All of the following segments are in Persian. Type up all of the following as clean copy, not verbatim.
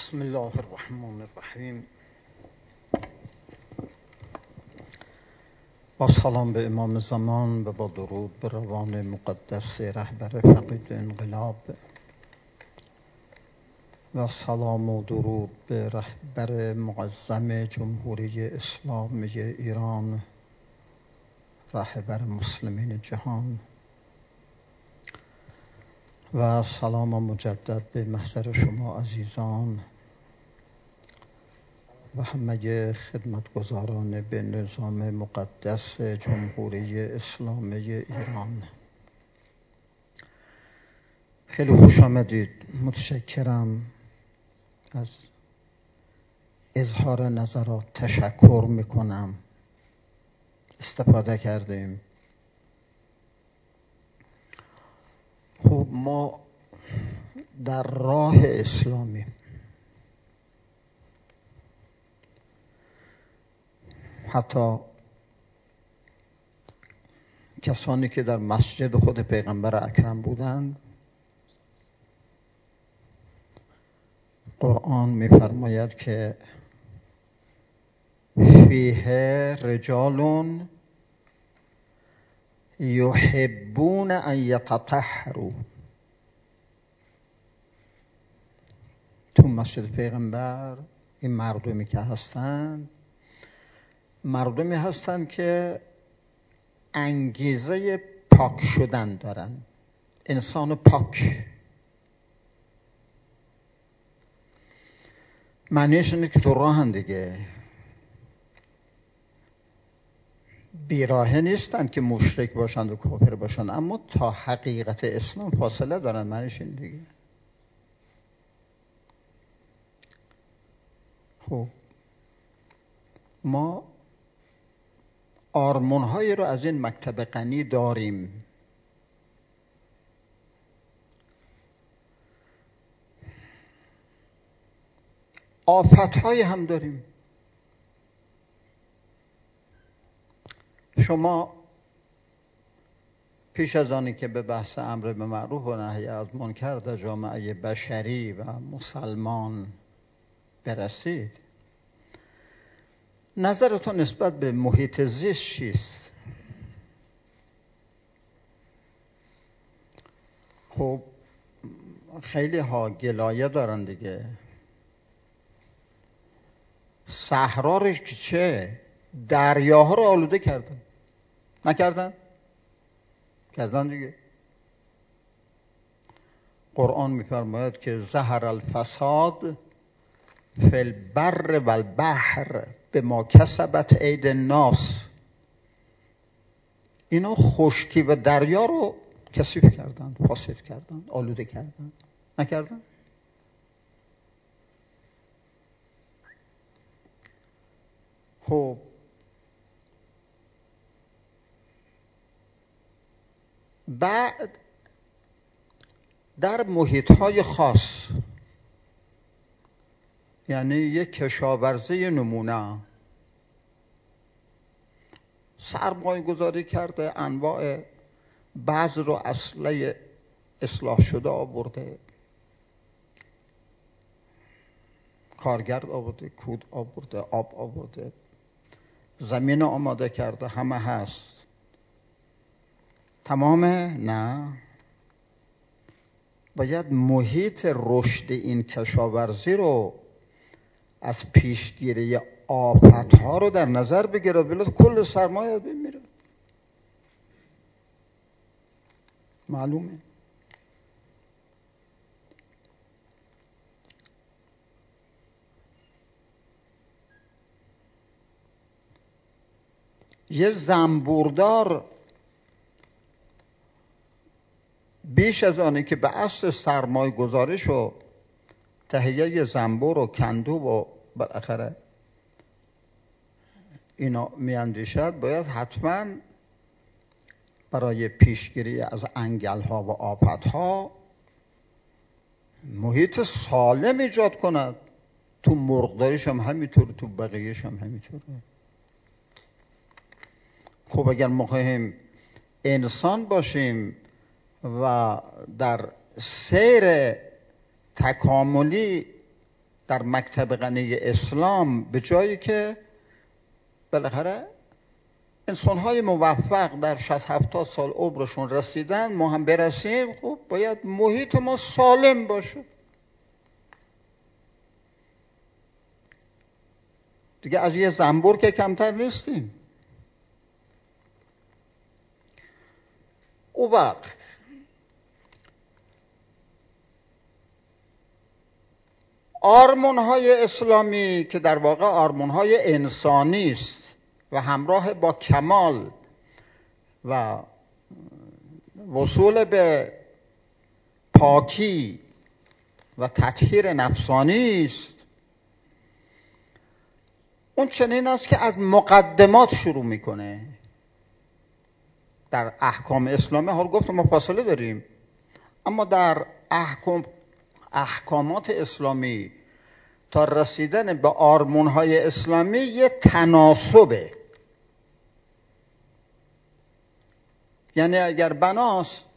بسم الله الرحمن الرحیم. با سلام به امام زمان و با درود به روان مقدس رهبر فقید انقلاب و سلام و درود به رهبر معظم جمهوری اسلامی ایران، رهبر مسلمین جهان، و سلام مجدد به محضر شما عزیزان و همه خدمتگزاران به نظام مقدس جمهوری اسلامی ایران. خیلی خوش آمدید. متشکرم. از اظهار نظرات تشکر میکنم. استفاده کردیم. خب ما در راه اسلامی حتی کسانی که در مسجد خود پیغمبر اکرم بودند، قرآن می‌فرماید که فیه رجال یحبون ان یتطهروا. تو مسجد پیغمبر این مردمی که هستند، مردمی هستند که انگیزه پاک شدن دارن. انسان پاک معنیش اینه که تو راهن دیگه، بیراهه نیستن که مشرک باشند و کافر باشند، اما تا حقیقت اسلام فاصله دارن. معنیش این دیگه. خب ما آرمان‌هایی رو از این مکتب غنی داریم. آفت‌های هم داریم. شما پیش از آنی که به بحث امر به معروف و نهی از منکر در جامعه بشری و مسلمان برسید، نظرتون نسبت به محیط زیست چیست؟ خب خیلی ها گلایه دارن دیگه. صحرا رو که چه؟ دریاها رو آلوده کردن. نکردن؟ کردن دیگه. قرآن می‌فرماید که ظهر الفساد فی البر و البحر بما کسبت ایدی الناس. اینا خشکی و دریا رو کثیف کردن، فاسد کردن، آلوده کردن. نکردن؟ خب بعد در محیط‌های خاص، یعنی یک کشاورزی نمونه، سرمایه گذاری کرده، انواع بذر رو اصله اصلاح شده آورده، کارگرد آورده، کود آورده، آب آورده، زمین آماده کرده، همه هست. تمامه؟ نه. باید محیط رشد این کشاورزی رو از پیشگیری آفت‌ها رو در نظر بگیره، بلا کل سرمایه بمیره. معلومه. یه زنبوردار بیش از آنه که به اصل سرمایه گذاریش و تهیه زنبور و کندو و بالاخره اینا میاندیشد، باید حتما برای پیشگیری از انگل‌ها و آفت‌ها محیط سالم ایجاد کند. تو مرغداریش هم همینطور، تو بقیهش هم همینطوره. خب اگر مخواهیم انسان باشیم و در سیر تکاملی در مکتب غنی اسلام به جایی که بالاخره انسان‌های موفق در 60-70 سال عمرشون رسیدن، ما هم برسیم، خب باید محیط ما سالم باشه. دیگه از یه زنبور که کمتر نیستیم. او وقت آرمان‌های اسلامی که در واقع آرمان‌های انسانی است و همراه با کمال و وصول به پاکی و تطهیر نفسانی است، اون چنین است که از مقدمات شروع میکنه. در احکام اسلامی، حال گفتم ما فاصله داریم، اما در احکامات اسلامی تا رسیدن به آرمان‌های اسلامی یه تناسبه. یعنی اگر بناست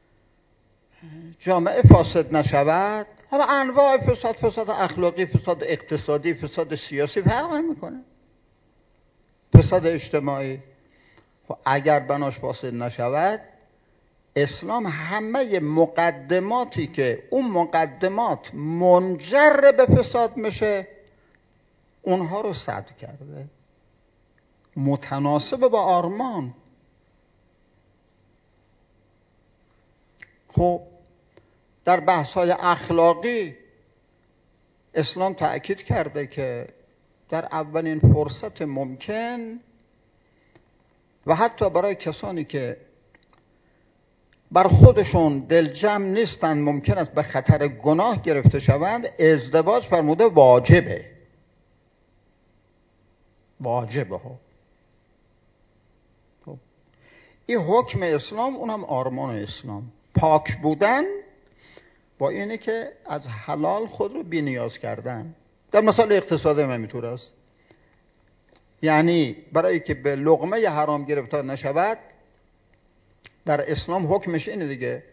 جامعه فاسد نشود، حالا انواع فساد، فساد اخلاقی، فساد اقتصادی، فساد سیاسی فرق نمی‌کنه، فساد اجتماعی، اگر بناش فاسد نشود، اسلام همه مقدماتی که اون مقدمات منجر به فساد میشه اونها رو سد کرده، متناسب با آرمان. خب در بحث‌های اخلاقی اسلام تأکید کرده که در اولین فرصت ممکن و حتی برای کسانی که بر خودشون دلجمع نیستن، ممکن است به خطر گناه گرفته شوند، ازدواج فرموده واجبه. واجبه ها. این حکم اسلام، اونم آرمان اسلام. پاک بودن با اینه که از حلال خود رو بی نیاز کردن. در مسائل اقتصادی هم اینطور است. یعنی برای که به لقمه حرام گرفتار نشود، در اسلام حکمش اینه دیگه،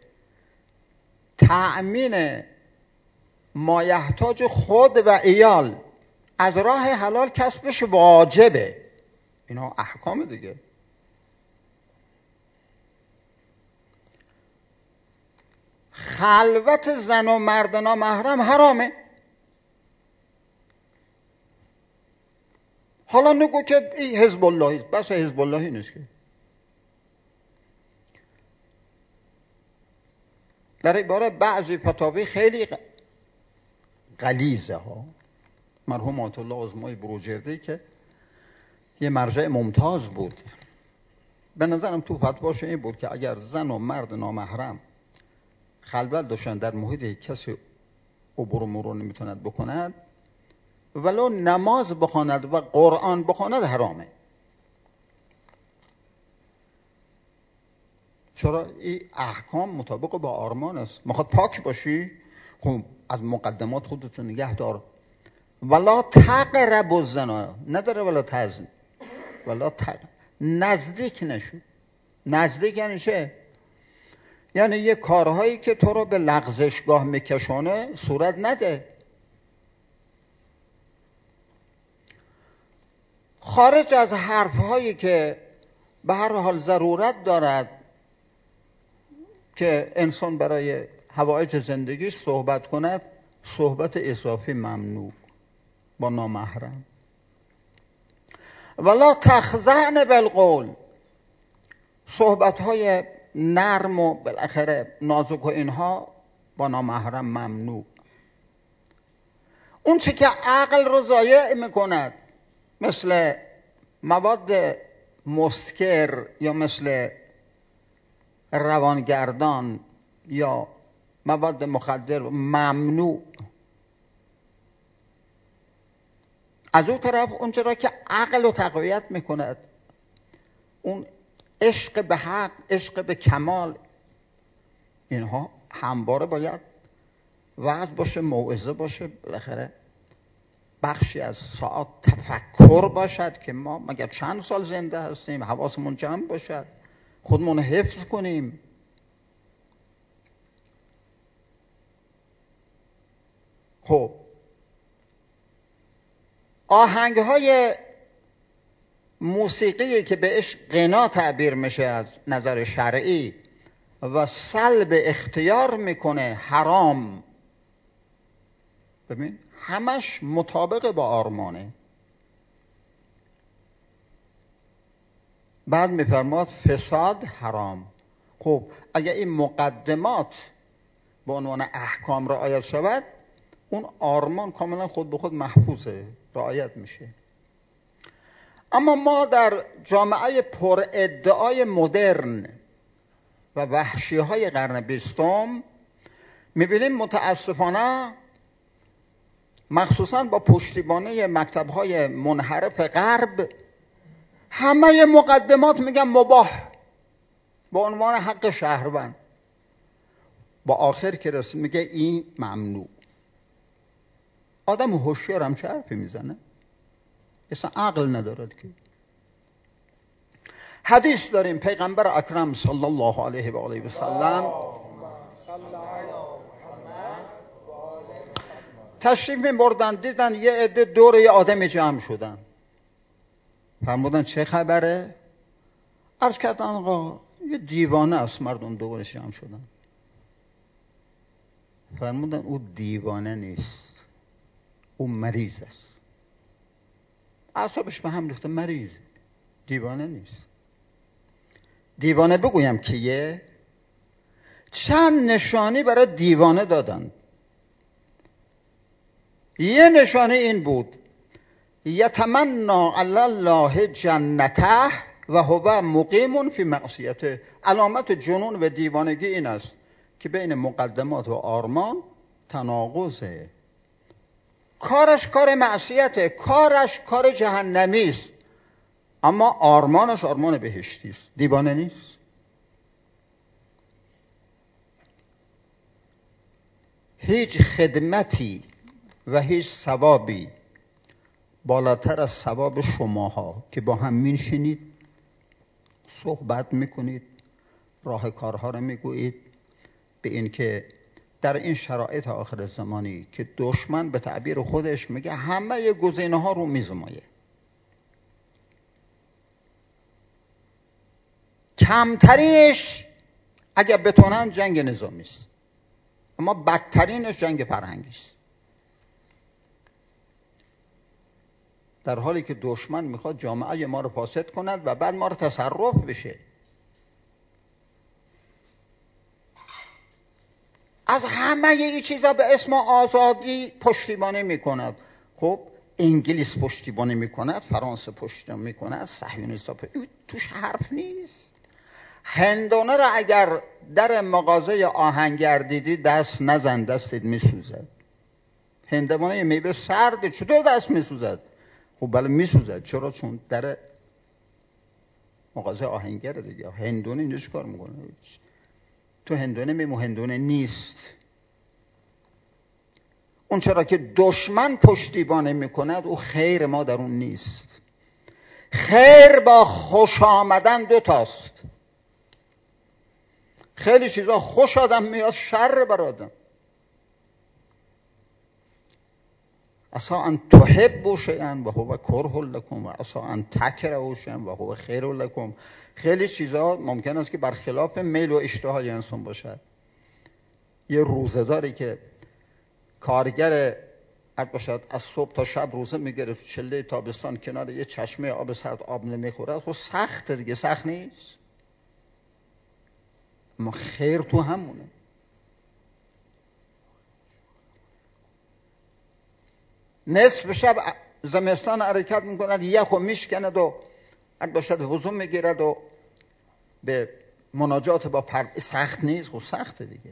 تأمین مایحتاج خود و عیال از راه حلال کسبش واجبه. اینا احکام دیگه. خلوت زن و مرد نامحرم حرامه. حالا نگو که این حزب اللهی، بس حزب اللهی نیست که. در این باره بعضی فتاوی خیلی غلیظه ها. مرحوم آیت الله عظمای بروجردی که یه مرجع ممتاز بود، به نظرم تو فتواش این بود که اگر زن و مرد نامحرم خلوت داشتن در محیط کسی عبور و مرور نمیتوند بکند، ولو نماز بخواند و قرآن بخواند حرامه. چرا؟ این احکام مطابق با آرمان است. میخواد پاک باشی، خب از مقدمات خودتون نگه دار. ولا تقربوا الزنا، نداره ولا تزن، ولا نزدیک نشو. نزدیک یعنی چه؟ یعنی یه کارهایی که تو رو به لغزشگاه میکشونه صورت نده. خارج از حرفهایی که به هر حال ضرورت دارد که انسان برای حوائج زندگیش صحبت کند، صحبت اضافی ممنوع با نامحرم. ولا تخضعن بالقول، صحبت‌های نرم و بالاخره نازک و اینها با نامحرم ممنوع. اون چه که عقل رو ضایع میکند، مثل مواد مسکر یا مثل روانگردان یا مواد مخدر، ممنوع. از اون طرف اون چرا که عقل رو تقویت میکند، اون عشق به حق، عشق به کمال، اینها همواره باید وعظ باشه، موعظه باشه، بالاخره بخشی از ساعت تفکر باشد که ما مگر چند سال زنده هستیم، حواسمون جمع باشد، خودمون حفظ کنیم. خب آهنگ‌های موسیقی که بهش غنا تعبیر میشه از نظر شرعی و سلب اختیار میکنه حرام، ببین همش مطابق با آرمانه. بعد میفرماد فساد حرام. خب اگر این مقدمات به عنوان احکام رعایت شود، اون آرمان کاملا خود به خود محفوظه، رعایت میشه. اما ما در جامعه پر ادعای مدرن و وحشی‌های قرن 20 میبینیم متاسفانه، مخصوصا با پشتیبانی مکتب‌های منحرف غرب، همه مقدمات میگن مباح با عنوان حق شهروند، با آخر که رسید میگه این ممنوع. آدم هوشیار هم چه حرفی میزنه؟ اصلا عقل ندارد که. حدیث داریم پیغمبر اکرم صلی الله علیه و آله و سلم تشریف می‌بردن، دیدن یه عده دور یه آدمی جمع شدن، فرمودن چه خبره؟ عرض کردن آقا یه دیوانه است، مردم دورش جمع شدن. فرمودن او دیوانه نیست، او مریض است. اعصابش به هم ریخته، مریض، دیوانه نیست. دیوانه بگویم کیه؟ چند نشانی برای دیوانه دادن. یه نشانه این بود یتمنی علی الله جنته و هو مقیم فی معصیته. علامت جنون و دیوانگی این است که بین مقدمات و آرمان تناقضه. کارش کار معصیته، کارش کار جهنمی است، اما آرمانش آرمان بهشتی است. دیوانه نیست. هیچ خدمتی و هیچ ثوابی بالاتر از ثواب شماها که با هم میشینید، صحبت میکنید، راه کارها رو میگویید، به این که در این شرایط آخر زمانی که دشمن به تعبیر خودش میگه همه گزینه ها رو میزمایه، کمترینش اگر بتونن جنگ نظامی است، اما بدترینش جنگ فرهنگی است. در حالی که دشمن میخواد جامعه ما رو فاسد کند و بعد ما رو تصرف بشه. از همه این چیزا به اسم آزادی پشتیبانی میکند. خب انگلیس پشتیبانی میکند، فرانسه پشتیبانی میکند، صهیونیست‌ها توش حرف نیست. هندونه را اگر در مغازه آهنگر دیدی دست نزن، دستت میسوزد. هندونه میوه سرد، چطور دست میسوزد؟ خب بله میسوزد. چرا؟ چون در مغازه آهنگر دیگه. هندونه اینجا چی کار میکنه؟ تو هندونه میمون، هندونه نیست. اون چرا که دشمن پشتیبانی میکند، او خیر ما در اون نیست. خیر با خوش آمدن دو تاست. خیلی چیزا خوش آدم میاد، شر بر آدم. عسى ان تحبوا شیئا و هو کره لکم و عسى ان تکرهوا شیئا و هو خیر لکم. خیلی چیزا ممکن است که برخلاف میل و اشتهای انسان باشد. یه روزه‌داری که کارگر باشد از صبح تا شب روزه میگیره تو چله تابستان کنار یه چشمه آب سرد آب نمیخوره، خب سخته دیگه. سخت نیست؟ اما خیر تو همونه. نصف شب زمستان حرکت میکند، یخو میشکند و باشد وضو میگیرد و به مناجات با سخت نیست؟ خب سخته دیگه.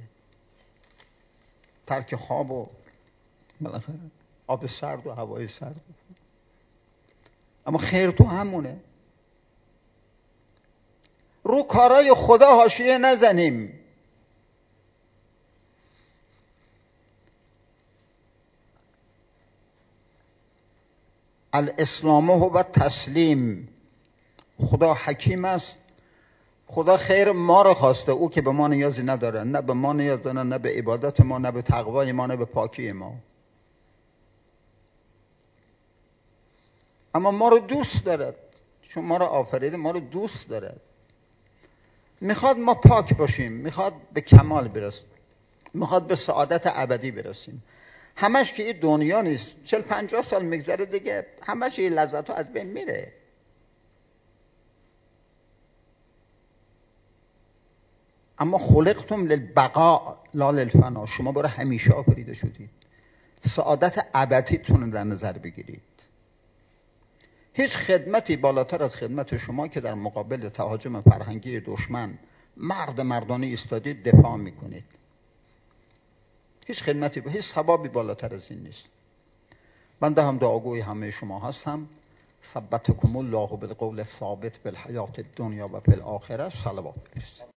ترک خواب و بالاخره آب سرد و هوای سرد. اما خیر تو همونه. رو کارای خدا حاشیه نزنیم. الاسلام هو تسلیم. خدا حکیم است. خدا خیر ما رو خواسته، او که به ما نیازی نداره. نه به ما نیاز داره، نه به عبادت ما، نه به تقوای ما، نه به پاکی ما. اما ما رو دوست دارد، چون ما رو آفریده ما رو دوست دارد. میخواد ما پاک باشیم، میخواد به کمال برسیم، میخواد به سعادت ابدی برسیم. همش که این دنیا نیست، 40-50 سال میگذره دیگه همش این لذت ها از بین میره. اما خلقتم للبقاء لا للفنا، شما برای همیشه آفریده شدید. سعادت ابدیتون رو در نظر بگیرید. هیچ خدمتی بالاتر از خدمت شما که در مقابل تهاجم فرهنگی دشمن مردانه ایستادید دفاع میکنید. هیچ خدمتی، هیچ ثوابی بالاتر از این نیست. بنده هم دعاگوی همه شما هستم. ثبتکم الله بالقول الثابت فی الحیات الدنیا و فی الاخره. صلوات بفرستید.